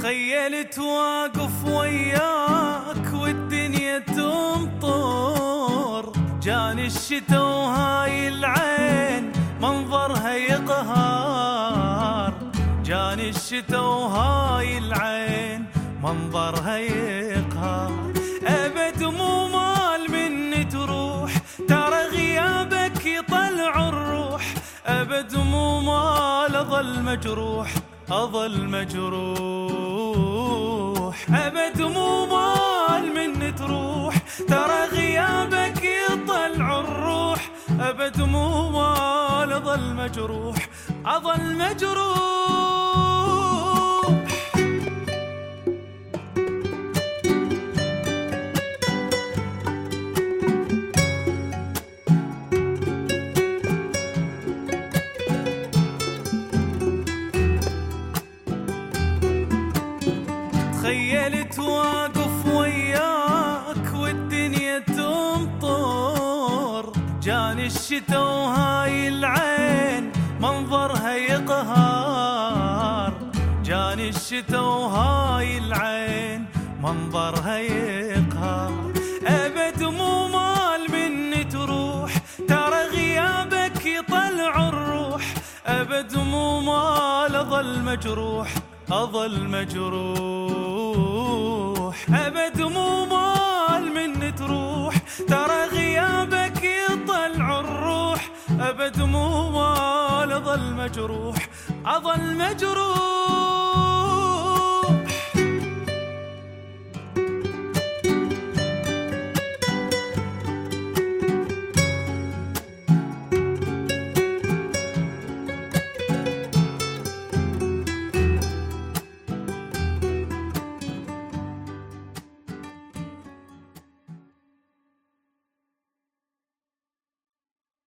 تخيلت واقف وياك والدنيا تمطر، جاني الشتا وهاي العين منظرها يقهر، جاني الشتا وهاي العين منظرها يقهر. أبد مو مال مني تروح، ترى غيابك يطلع الروح، أبد مو مال أظل مجروح، أظل مجروح. أبد مو مال مني تروح، ترى غيابك يطلع الروح، أبد مو مال أظل مجروح، أظل مجروح. تخيلت واقف وياك والدنيا تمطر، جاني الشتا وهاي العين منظرها يقهر، جاني الشتا وهاي العين منظرها يقهر. أبد مو مال مني تروح، ترى غيابك يطلع الروح، أبد مو مال أظل مجروح، أظل مجروح. أبد مو مال مني تروح، ترى غيابك يطلع الروح، أبد مو مال أظل مجروح، أظل مجروح.